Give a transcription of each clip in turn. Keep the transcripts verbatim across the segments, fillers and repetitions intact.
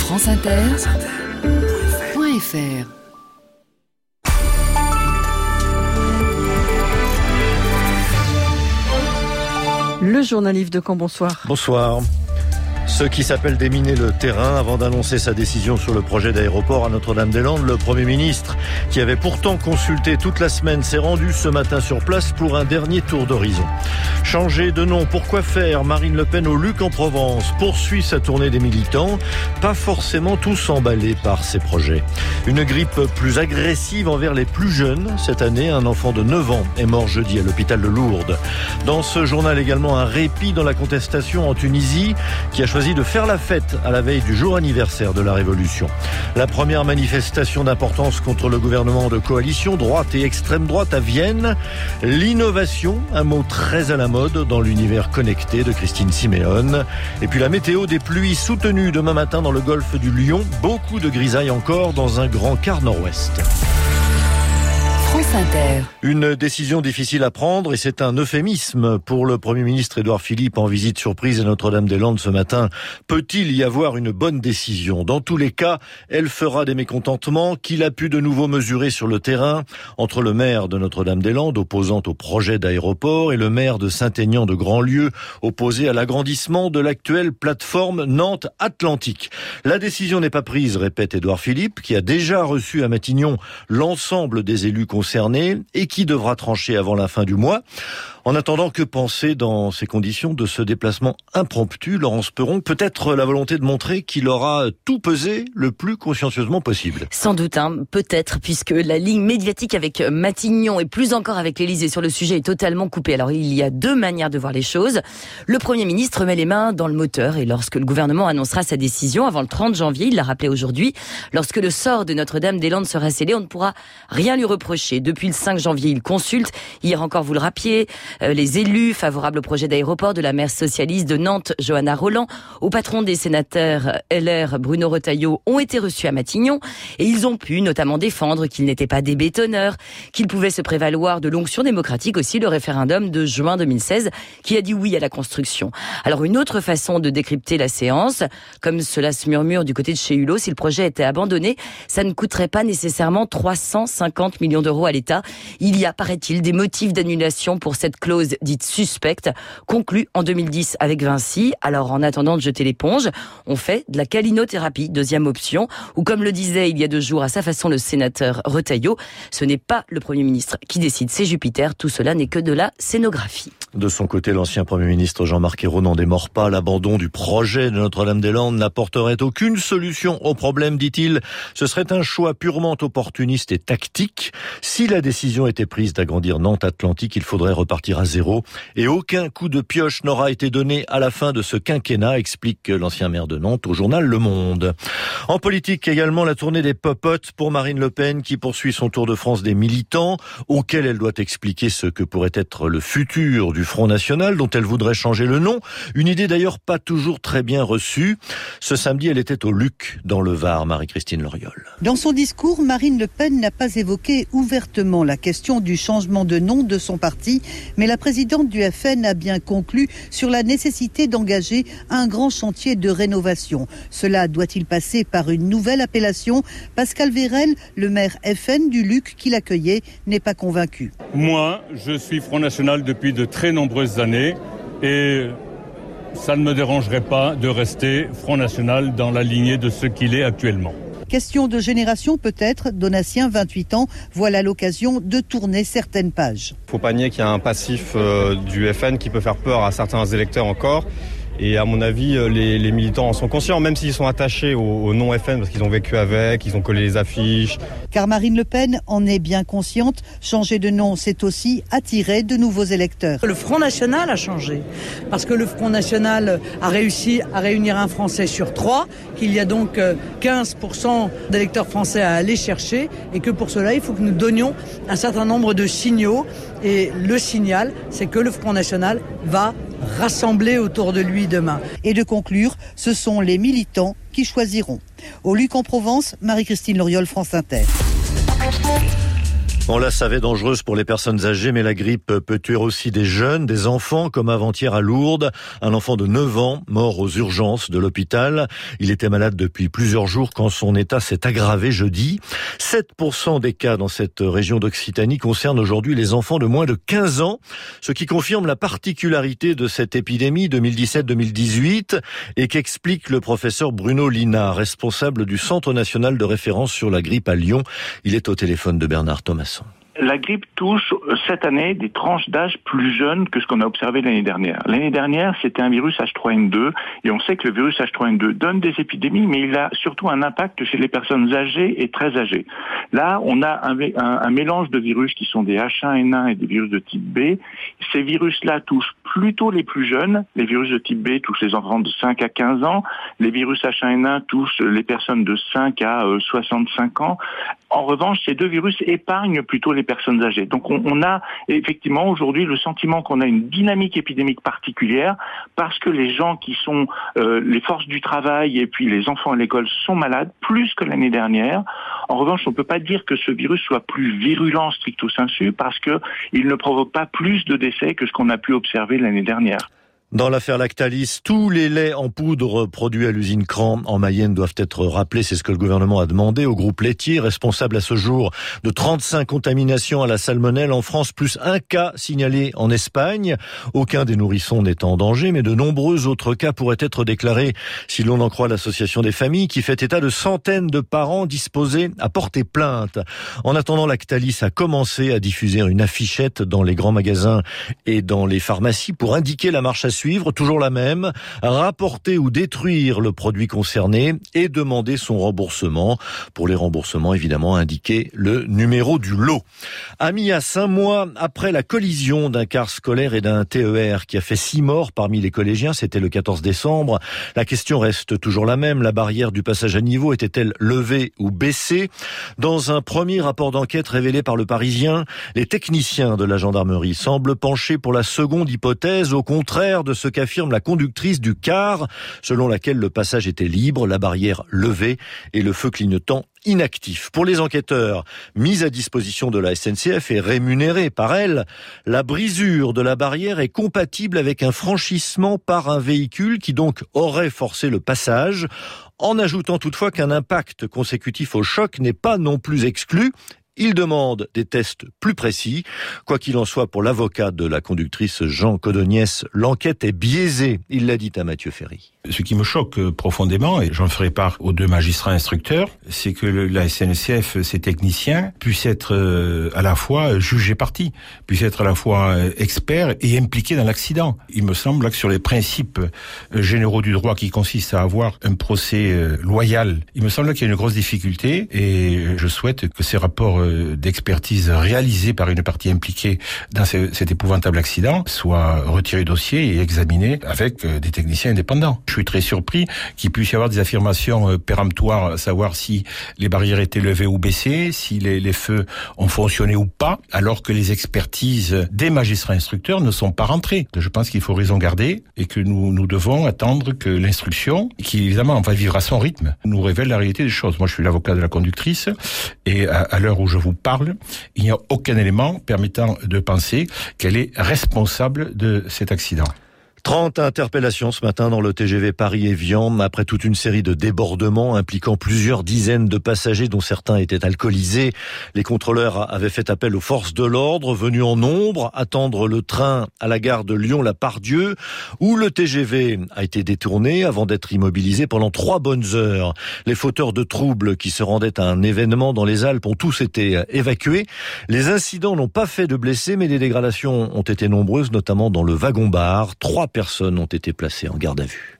France Inter point F R. Le journal Yves Decamp, bonsoir. Bonsoir. Ce qui s'appelle déminer le terrain avant d'annoncer sa décision sur le projet d'aéroport à Notre-Dame-des-Landes, le Premier ministre, qui avait pourtant consulté toute la semaine, s'est rendu ce matin sur place pour un dernier tour d'horizon. Changer de nom, pourquoi faire ? Marine Le Pen au Luc en Provence poursuit sa tournée des militants, pas forcément tous emballés par ses projets. Une grippe plus agressive envers les plus jeunes. Cette année, un enfant de neuf ans est mort jeudi à l'hôpital de Lourdes. Dans ce journal également, un répit dans la contestation en Tunisie, qui a choisi de faire la fête à la veille du jour anniversaire de la Révolution. La première manifestation d'importance contre le gouvernement de coalition, droite et extrême droite à Vienne. L'innovation, un mot très à la mode dans l'univers connecté de Christine Siméone. Et puis la météo, des pluies soutenues demain matin dans le golfe du Lion. Beaucoup de grisailles encore dans un grand quart nord-ouest. France Inter. Une décision difficile à prendre et c'est un euphémisme pour le Premier ministre Édouard Philippe en visite surprise à Notre-Dame-des-Landes ce matin. Peut-il y avoir une bonne décision ? Dans tous les cas, elle fera des mécontentements qu'il a pu de nouveau mesurer sur le terrain entre le maire de Notre-Dame-des-Landes opposant au projet d'aéroport et le maire de Saint-Aignan de Grandlieu opposé à l'agrandissement de l'actuelle plateforme Nantes-Atlantique. La décision n'est pas prise, répète Édouard Philippe, qui a déjà reçu à Matignon l'ensemble des élus concernés et qui devra trancher avant la fin du mois. En attendant, que penser dans ces conditions de ce déplacement impromptu, Laurence Perron? Peut-être la volonté de montrer qu'il aura tout pesé le plus consciencieusement possible. Sans doute, hein, peut-être, puisque la ligne médiatique avec Matignon et plus encore avec l'Élysée sur le sujet est totalement coupée. Alors il y a deux manières de voir les choses. Le Premier ministre met les mains dans le moteur et lorsque le gouvernement annoncera sa décision avant le trente janvier, il l'a rappelé aujourd'hui, lorsque le sort de Notre-Dame-des-Landes sera scellé, on ne pourra rien lui reprocher. Depuis le cinq janvier, il consulte. Hier encore, vous le rappeliez, euh, les élus favorables au projet d'aéroport de la maire socialiste de Nantes, Johanna Rolland, au patron des sénateurs L R, Bruno Retailleau, ont été reçus à Matignon et ils ont pu notamment défendre qu'ils n'étaient pas des bétonneurs, qu'ils pouvaient se prévaloir de l'onction démocratique aussi, le référendum de juin deux mille seize qui a dit oui à la construction. Alors une autre façon de décrypter la séance, comme cela se murmure du côté de chez Hulot, si le projet était abandonné, ça ne coûterait pas nécessairement trois cent cinquante millions d'euros à l'État. Il y a, paraît-il, des motifs d'annulation pour cette clause dite suspecte, conclue en deux mille dix avec Vinci. Alors, en attendant de jeter l'éponge, on fait de la calinothérapie, deuxième option, ou comme le disait il y a deux jours à sa façon le sénateur Retailleau, ce n'est pas le Premier ministre qui décide, c'est Jupiter, tout cela n'est que de la scénographie. De son côté, l'ancien Premier ministre Jean-Marc Ayrault n'en démord pas. L'abandon du projet de Notre-Dame-des-Landes n'apporterait aucune solution au problème, dit-il. Ce serait un choix purement opportuniste et tactique. Si la décision était prise d'agrandir Nantes-Atlantique, il faudrait repartir à zéro. Et aucun coup de pioche n'aura été donné à la fin de ce quinquennat, explique l'ancien maire de Nantes au journal Le Monde. En politique également, la tournée des popotes pour Marine Le Pen qui poursuit son tour de France des militants, auquel elle doit expliquer ce que pourrait être le futur du Front National, dont elle voudrait changer le nom. Une idée d'ailleurs pas toujours très bien reçue. Ce samedi, elle était au Luc, dans le Var, Marie-Christine Loriol. Dans son discours, Marine Le Pen n'a pas évoqué ouvertement la question du changement de nom de son parti, mais la présidente du F N a bien conclu sur la nécessité d'engager un grand chantier de rénovation. Cela doit-il passer par une nouvelle appellation ? Pascal Vérel, le maire F N du Luc qui l'accueillait, n'est pas convaincu. Moi, je suis Front National depuis de très nombreuses années et ça ne me dérangerait pas de rester Front National dans la lignée de ce qu'il est actuellement. Question de génération peut-être, Donatien, vingt-huit ans, voilà l'occasion de tourner certaines pages. Il ne faut pas nier qu'il y a un passif euh, du F N qui peut faire peur à certains électeurs encore. Et à mon avis, les, les militants en sont conscients, même s'ils sont attachés au, au nom F N, parce qu'ils ont vécu avec, ils ont collé les affiches. Car Marine Le Pen en est bien consciente, changer de nom, c'est aussi attirer de nouveaux électeurs. Le Front National a changé, parce que le Front National a réussi à réunir un Français sur trois, qu'il y a donc quinze pour cent d'électeurs français à aller chercher, et que pour cela, il faut que nous donnions un certain nombre de signaux. Et le signal, c'est que le Front National va rassembler autour de lui demain. Et de conclure, ce sont les militants qui choisiront. Au Luc en Provence, Marie-Christine Loriol, France Inter. On la savait dangereuse pour les personnes âgées, mais la grippe peut tuer aussi des jeunes, des enfants, comme avant-hier à Lourdes. Un enfant de neuf ans, mort aux urgences de l'hôpital. Il était malade depuis plusieurs jours quand son état s'est aggravé jeudi. sept pour cent des cas dans cette région d'Occitanie concernent aujourd'hui les enfants de moins de quinze ans, ce qui confirme la particularité de cette épidémie deux mille dix-sept deux mille dix-huit et qu'explique le professeur Bruno Lina, responsable du Centre national de référence sur la grippe à Lyon. Il est au téléphone de Bernard Thomasson. La grippe touche cette année des tranches d'âge plus jeunes que ce qu'on a observé l'année dernière. L'année dernière, c'était un virus H trois N deux et on sait que le virus H trois N deux donne des épidémies, mais il a surtout un impact chez les personnes âgées et très âgées. Là, on a un, un, un mélange de virus qui sont des H un N un et des virus de type B. Ces virus-là touchent plutôt les plus jeunes. Les virus de type B touchent les enfants de cinq à quinze ans. Les virus H un N un touchent les personnes de cinq à soixante-cinq ans. En revanche, ces deux virus épargnent plutôt les personnes âgées. Donc on, on a effectivement aujourd'hui le sentiment qu'on a une dynamique épidémique particulière parce que les gens qui sont euh, les forces du travail et puis les enfants à l'école sont malades plus que l'année dernière. En revanche, on ne peut pas dire que ce virus soit plus virulent stricto sensu parce que il ne provoque pas plus de décès que ce qu'on a pu observer l'année dernière. Dans l'affaire Lactalis, tous les laits en poudre produits à l'usine Cran en Mayenne doivent être rappelés. C'est ce que le gouvernement a demandé au groupe laitier, responsable à ce jour de trente-cinq contaminations à la salmonelle en France, plus un cas signalé en Espagne. Aucun des nourrissons n'est en danger, mais de nombreux autres cas pourraient être déclarés si l'on en croit l'association des familles qui fait état de centaines de parents disposés à porter plainte. En attendant, Lactalis a commencé à diffuser une affichette dans les grands magasins et dans les pharmacies pour indiquer la marche à suivre. Suivre, toujours la même, rapporter ou détruire le produit concerné et demander son remboursement. Pour les remboursements, évidemment, indiquer le numéro du lot. À Mias, un mois après la collision d'un car scolaire et d'un T E R qui a fait six morts parmi les collégiens, c'était le quatorze décembre. La question reste toujours la même. La barrière du passage à niveau était-elle levée ou baissée? Dans un premier rapport d'enquête révélé par le Parisien, les techniciens de la gendarmerie semblent pencher pour la seconde hypothèse, au contraire de ce qu'affirme la conductrice du car, selon laquelle le passage était libre, la barrière levée et le feu clignotant inactif. Pour les enquêteurs, mise à disposition de la S N C F et rémunérée par elle, la brisure de la barrière est compatible avec un franchissement par un véhicule qui donc aurait forcé le passage, en ajoutant toutefois qu'un impact consécutif au choc n'est pas non plus exclu. Il demande des tests plus précis. Quoi qu'il en soit, pour l'avocat de la conductrice Jean Codoniès, l'enquête est biaisée. Il l'a dit à Mathieu Ferry. Ce qui me choque profondément, et j'en ferai part aux deux magistrats instructeurs, c'est que la S N C F, ses techniciens, puissent être à la fois jugés partis, puissent être à la fois experts et impliqués dans l'accident. Il me semble que sur les principes généraux du droit qui consistent à avoir un procès loyal, il me semble qu'il y a une grosse difficulté et je souhaite que ces rapports d'expertise réalisés par une partie impliquée dans ce, cet épouvantable accident soient retirés du dossier et examinés avec des techniciens indépendants. Je suis très surpris qu'il puisse y avoir des affirmations péremptoires, à savoir si les barrières étaient levées ou baissées, si les, les feux ont fonctionné ou pas, alors que les expertises des magistrats instructeurs ne sont pas rentrées. Je pense qu'il faut raison garder et que nous, nous devons attendre que l'instruction, qui évidemment va vivre à son rythme, nous révèle la réalité des choses. Moi, je suis l'avocat de la conductrice et à, à l'heure où je vous parle, il n'y a aucun élément permettant de penser qu'elle est responsable de cet accident. trente interpellations ce matin dans le T G V Paris-Évian après toute une série de débordements impliquant plusieurs dizaines de passagers dont certains étaient alcoolisés. Les contrôleurs avaient fait appel aux forces de l'ordre venus en nombre attendre le train à la gare de Lyon-la-Part-Dieu où le T G V a été détourné avant d'être immobilisé pendant trois bonnes heures. Les fauteurs de troubles qui se rendaient à un événement dans les Alpes ont tous été évacués. Les incidents n'ont pas fait de blessés mais les dégradations ont été nombreuses, notamment dans le wagon-bar. Trois personnes ont été placées en garde à vue.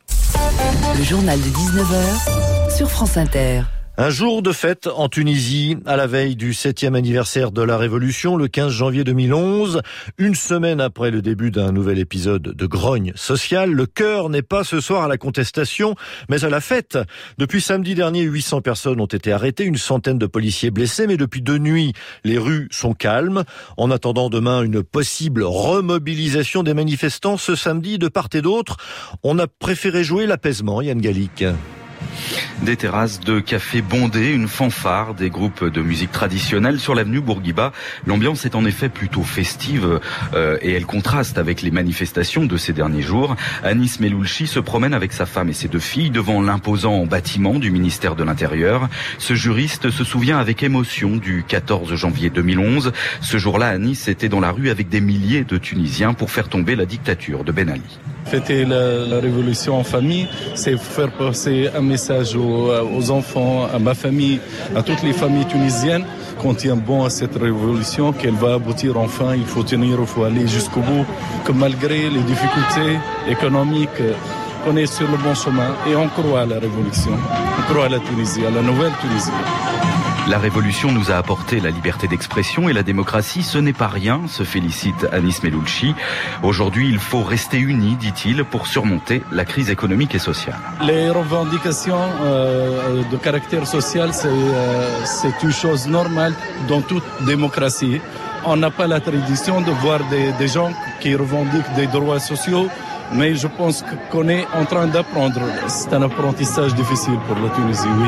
Le journal de dix-neuf heures sur France Inter. Un jour de fête en Tunisie, à la veille du septième anniversaire de la Révolution, le quinze janvier deux mille onze. Une semaine après le début d'un nouvel épisode de grogne sociale, le cœur n'est pas ce soir à la contestation, mais à la fête. Depuis samedi dernier, huit cents personnes ont été arrêtées, une centaine de policiers blessés, mais depuis deux nuits, les rues sont calmes. En attendant demain une possible remobilisation des manifestants, ce samedi, de part et d'autre, on a préféré jouer l'apaisement, Yann Gallic. Des terrasses de café bondées, une fanfare, des groupes de musique traditionnelle sur l'avenue Bourguiba. L'ambiance est en effet plutôt festive euh, et elle contraste avec les manifestations de ces derniers jours. Anis Meloulchi se promène avec sa femme et ses deux filles devant l'imposant bâtiment du ministère de l'Intérieur. Ce juriste se souvient avec émotion du quatorze janvier deux mille onze. Ce jour-là, Anis était dans la rue avec des milliers de Tunisiens pour faire tomber la dictature de Ben Ali. Fêter la, la révolution en famille, c'est faire passer un message aux, aux enfants, à ma famille, à toutes les familles tunisiennes, qu'on tient bon à cette révolution, qu'elle va aboutir enfin, il faut tenir, il faut aller jusqu'au bout, que malgré les difficultés économiques, on est sur le bon chemin et on croit à la révolution, on croit à la Tunisie, à la nouvelle Tunisie. La révolution nous a apporté la liberté d'expression et la démocratie, ce n'est pas rien, se félicite Anis Meloulchi. Aujourd'hui, il faut rester unis, dit-il, pour surmonter la crise économique et sociale. Les revendications euh, de caractère social, c'est, euh, c'est une chose normale dans toute démocratie. On n'a pas la tradition de voir des, des gens qui revendiquent des droits sociaux, mais je pense qu'on est en train d'apprendre. C'est un apprentissage difficile pour la Tunisie, oui.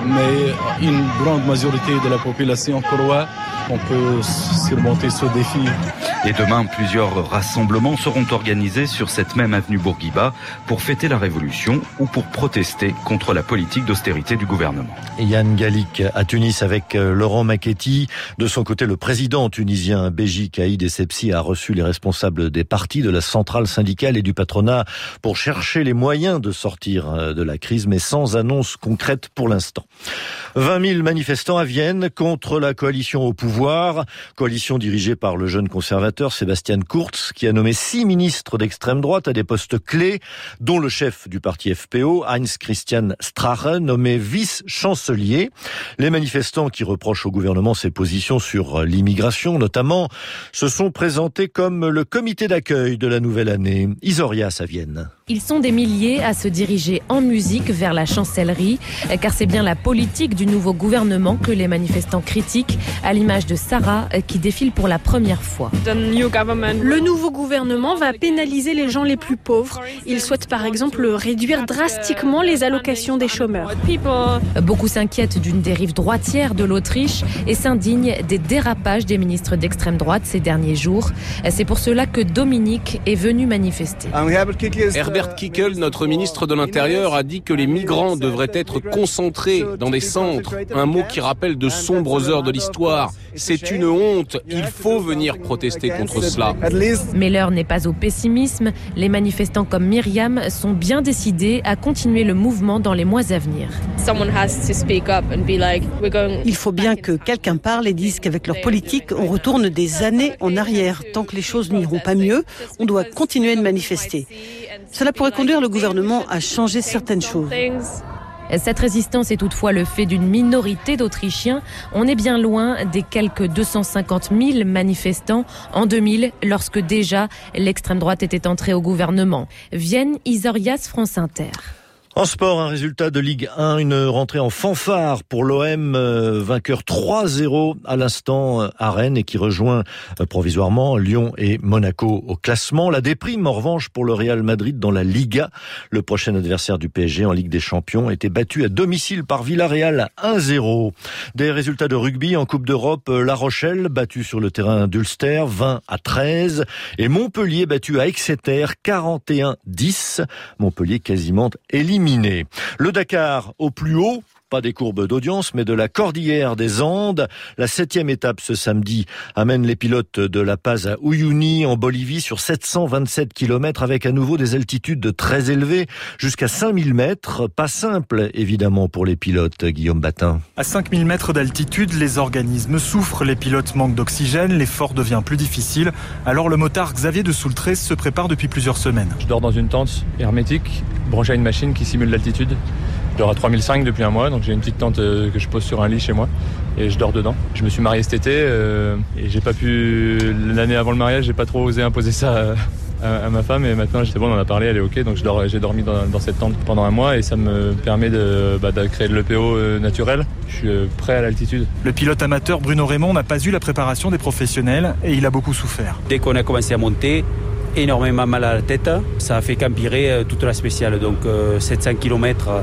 Mais une grande majorité de la population croit qu'on peut surmonter ce défi. Et demain, plusieurs rassemblements seront organisés sur cette même avenue Bourguiba pour fêter la révolution ou pour protester contre la politique d'austérité du gouvernement. Yann Gallic à Tunis avec Laurent Maketi. De son côté, le président tunisien Béji Caïd Essebsi a reçu les responsables des partis, de la centrale syndicale et du patronat pour chercher les moyens de sortir de la crise, mais sans annonce concrète pour l'instant. vingt mille manifestants à Vienne contre la coalition au pouvoir, coalition dirigée par le jeune conservateur Sebastian Kurz, qui a nommé six ministres d'extrême droite à des postes clés, dont le chef du parti F P O, Heinz Christian Strache, nommé vice-chancelier. Les manifestants qui reprochent au gouvernement ses positions sur l'immigration, notamment, se sont présentés comme le comité d'accueil de la nouvelle année. Isorias à Vienne. Ils sont des milliers à se diriger en musique vers la chancellerie, car c'est bien la politique du nouveau gouvernement que les manifestants critiquent, à l'image de Sarah qui défile pour la première fois. Le nouveau gouvernement va pénaliser les gens les plus pauvres. Il souhaite par exemple réduire drastiquement les allocations des chômeurs. Beaucoup s'inquiètent d'une dérive droitière de l'Autriche et s'indignent des dérapages des ministres d'extrême droite ces derniers jours. C'est pour cela que Dominique est venu manifester. Herbert Kickl, notre ministre de l'Intérieur, a dit que les migrants devraient être concentrés dans des centres. Un mot qui rappelle de sombres heures de l'histoire. C'est une honte. Il faut venir protester contre cela. Mais l'heure n'est pas au pessimisme. Les manifestants comme Myriam sont bien décidés à continuer le mouvement dans les mois à venir. Il faut bien que quelqu'un parle et dise qu'avec leur politique, on retourne des années en arrière. Tant que les choses n'iront pas mieux, on doit continuer de manifester. Cela pourrait conduire le gouvernement à changer certaines choses. Cette résistance est toutefois le fait d'une minorité d'Autrichiens. On est bien loin des quelques deux cent cinquante mille manifestants en deux mille, lorsque déjà l'extrême droite était entrée au gouvernement. Vienne, Isorias, France Inter. En sport, un résultat de Ligue un, une rentrée en fanfare pour l'O M, euh, vainqueur trois zéro à l'instant euh, à Rennes et qui rejoint euh, provisoirement Lyon et Monaco au classement. La déprime en revanche pour le Real Madrid dans la Liga. Le prochain adversaire du P S G en Ligue des Champions était battu à domicile par Villarreal un zéro. Des résultats de rugby en Coupe d'Europe, euh, La Rochelle battu sur le terrain d'Ulster vingt à treize et Montpellier battu à Exeter quarante et un dix. Montpellier quasiment éliminé. Le Dakar au plus haut, pas des courbes d'audience, mais de la cordillère des Andes. La septième étape ce samedi amène les pilotes de La Paz à Uyuni en Bolivie sur sept cent vingt-sept kilomètres avec à nouveau des altitudes très élevées jusqu'à cinq mille mètres. Pas simple évidemment pour les pilotes, Guillaume Batin. À cinq mille mètres d'altitude, les organismes souffrent, les pilotes manquent d'oxygène, l'effort devient plus difficile. Alors le motard Xavier de Soultré se prépare depuis plusieurs semaines. Je dors dans une tente hermétique, branchée à une machine qui simule l'altitude. Je dors à trois mille cinq depuis un mois, donc j'ai une petite tente que je pose sur un lit chez moi et je dors dedans. Je me suis marié cet été euh, et j'ai pas pu, l'année avant le mariage, j'ai pas trop osé imposer ça à, à ma femme et maintenant c'est bon, on en a parlé, elle est ok, donc je dors, j'ai dormi dans, dans cette tente pendant un mois et ça me permet de, bah, de créer de l'E P O naturel. Je suis prêt à l'altitude. Le pilote amateur Bruno Raymond n'a pas eu la préparation des professionnels et il a beaucoup souffert. Dès qu'on a commencé à monter, énormément mal à la tête, ça a fait qu'empirer toute la spéciale, donc euh, sept cents kilomètres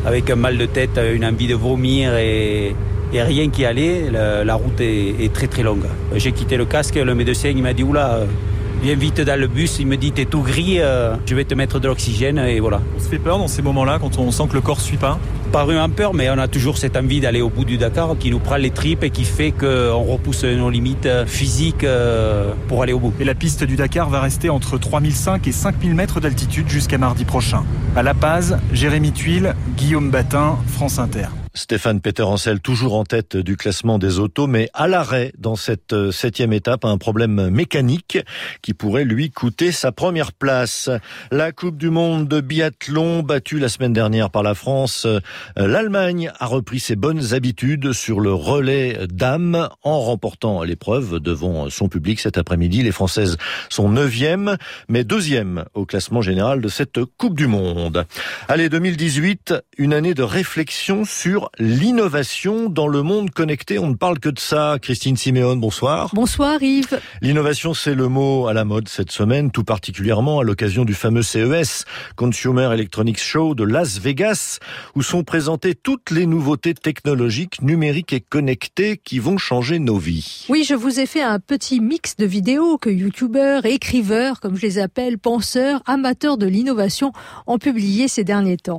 avec un mal de tête, une envie de vomir et, et rien qui allait. La, la route est, est très très longue. J'ai quitté le casque, le médecin il m'a dit oula, viens vite dans le bus, il me dit t'es tout gris, euh, je vais te mettre de l'oxygène et voilà. On se fait peur dans ces moments-là quand on sent que le corps suit pas? Pas vraiment peur, mais on a toujours cette envie d'aller au bout du Dakar qui nous prend les tripes et qui fait qu'on repousse nos limites physiques pour aller au bout. Et la piste du Dakar va rester entre trois mille cinq et cinq mille mètres d'altitude jusqu'à mardi prochain. À La Paz, Jérémy Tuile, Guillaume Batin, France Inter. Stéphane Peter-Ansel, toujours en tête du classement des autos, mais à l'arrêt dans cette septième étape, un problème mécanique qui pourrait lui coûter sa première place. La Coupe du Monde de biathlon, battue la semaine dernière par la France, l'Allemagne a repris ses bonnes habitudes sur le relais dames en remportant l'épreuve devant son public cet après-midi. Les Françaises sont neuvième, mais deuxième au classement général de cette Coupe du Monde. Allez, deux mille dix-huit, une année de réflexion sur l'innovation dans le monde connecté. On ne parle que de ça. Christine Siméon, bonsoir. Bonsoir Yves. L'innovation, c'est le mot à la mode cette semaine, tout particulièrement à l'occasion du fameux C E S, Consumer Electronics Show de Las Vegas, où sont présentées toutes les nouveautés technologiques, numériques et connectées qui vont changer nos vies. Oui, je vous ai fait un petit mix de vidéos que youtubeurs, écriveurs, comme je les appelle, penseurs, amateurs de l'innovation ont publié ces derniers temps.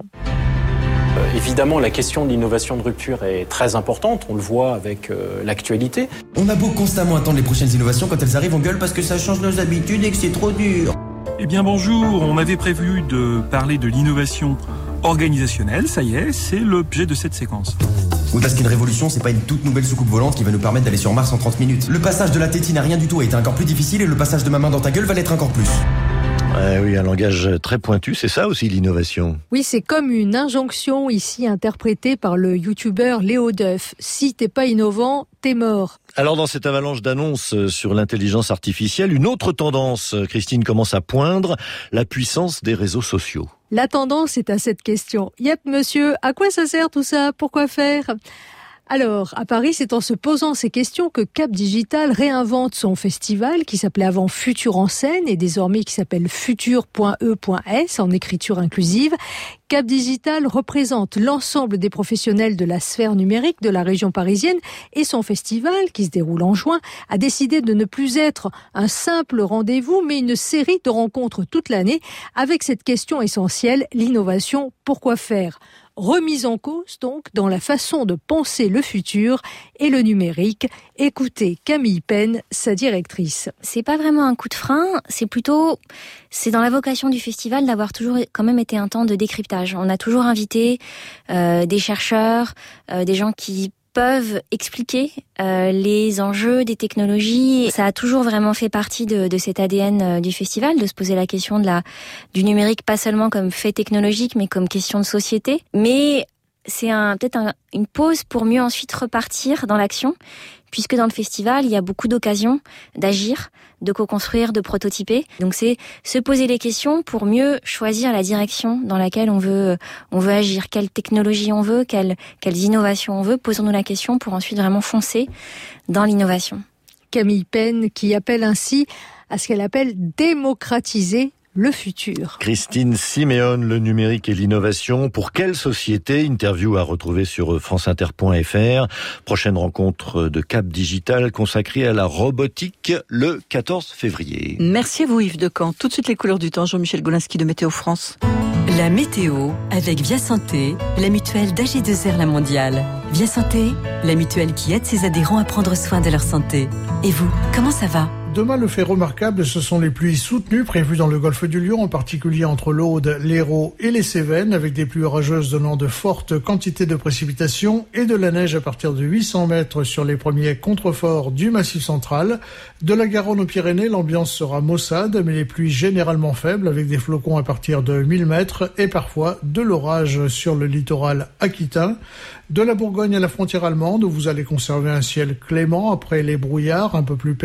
Évidemment, la question de l'innovation de rupture est très importante, on le voit avec euh, l'actualité. On a beau constamment attendre les prochaines innovations, quand elles arrivent, on gueule parce que ça change nos habitudes et que c'est trop dur. Eh bien bonjour, on avait prévu de parler de l'innovation organisationnelle, ça y est, c'est l'objet de cette séquence. Oui, parce qu'une révolution, c'est pas une toute nouvelle soucoupe volante qui va nous permettre d'aller sur Mars en trente minutes. Le passage de la tétine à rien du tout a été encore plus difficile et le passage de ma main dans ta gueule va l'être encore plus. Euh, oui, un langage très pointu, c'est ça aussi l'innovation. Oui, c'est comme une injonction ici interprétée par le youtubeur Léo Duff. Si t'es pas innovant, t'es mort. Alors dans cette avalanche d'annonces sur l'intelligence artificielle, une autre tendance, Christine, commence à poindre, la puissance des réseaux sociaux. La tendance est à cette question. Yep, monsieur, à quoi ça sert tout ça? Pourquoi faire? Alors, à Paris, c'est en se posant ces questions que Cap Digital réinvente son festival qui s'appelait avant Futur en scène et désormais qui s'appelle futur point e point s en écriture inclusive. Cap Digital représente l'ensemble des professionnels de la sphère numérique de la région parisienne et son festival, qui se déroule en juin, a décidé de ne plus être un simple rendez-vous, mais une série de rencontres toute l'année avec cette question essentielle, l'innovation, pourquoi faire ? Remise en cause donc dans la façon de penser le futur et le numérique. Écoutez Camille Penn, sa directrice. C'est pas vraiment un coup de frein, c'est plutôt, c'est dans la vocation du festival d'avoir toujours quand même été un temps de décryptage. On a toujours invité euh, des chercheurs, euh, des gens qui peuvent expliquer euh, les enjeux des technologies. Ça a toujours vraiment fait partie de, de cet A D N euh, du festival, de se poser la question de la, du numérique, pas seulement comme fait technologique, mais comme question de société. Mais c'est un, peut-être un, une pause pour mieux ensuite repartir dans l'action, puisque dans le festival, il y a beaucoup d'occasions d'agir, de co-construire, de prototyper. Donc c'est se poser les questions pour mieux choisir la direction dans laquelle on veut, on veut agir, quelle technologie on veut, quelles, quelles innovations on veut. Posons-nous la question pour ensuite vraiment foncer dans l'innovation. Camille Penn qui appelle ainsi à ce qu'elle appelle démocratiser le futur. Christine Siméon, le numérique et l'innovation. Pour quelle société? Interview à retrouver sur franceinter point f r. Prochaine rencontre de Cap Digital consacrée à la robotique le quatorze février. Merci à vous Yves Decamp. Tout de suite les couleurs du temps. Jean-Michel Golinski de Météo France. La météo avec Via Santé, la mutuelle d'A G deux R La Mondiale. Via Santé, la mutuelle qui aide ses adhérents à prendre soin de leur santé. Et vous, comment ça va ? Demain, le fait remarquable, ce sont les pluies soutenues prévues dans le golfe du Lion, en particulier entre l'Aude, l'Hérault et les Cévennes, avec des pluies orageuses donnant de fortes quantités de précipitations et de la neige à partir de huit cents mètres sur les premiers contreforts du Massif central. De la Garonne aux Pyrénées, l'ambiance sera maussade, mais les pluies généralement faibles, avec des flocons à partir de mille mètres et parfois de l'orage sur le littoral aquitain. De la Bourgogne à la frontière allemande, où vous allez conserver un ciel clément après les brouillards un peu plus persistants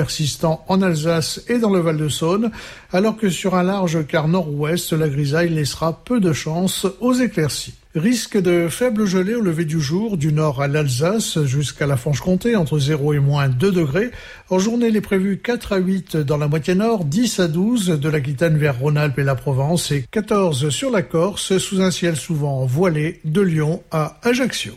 persistant en Alsace et dans le Val-de-Saône, alors que sur un large quart nord-ouest, la grisaille laissera peu de chance aux éclaircies. Risque de faible gelée au lever du jour, du nord à l'Alsace jusqu'à la Franche-Comté, entre zéro et moins deux degrés. En journée, il est prévu quatre à huit dans la moitié nord, dix à douze de l'Aquitaine vers Rhône-Alpes et la Provence et quatorze sur la Corse, sous un ciel souvent voilé de Lyon à Ajaccio.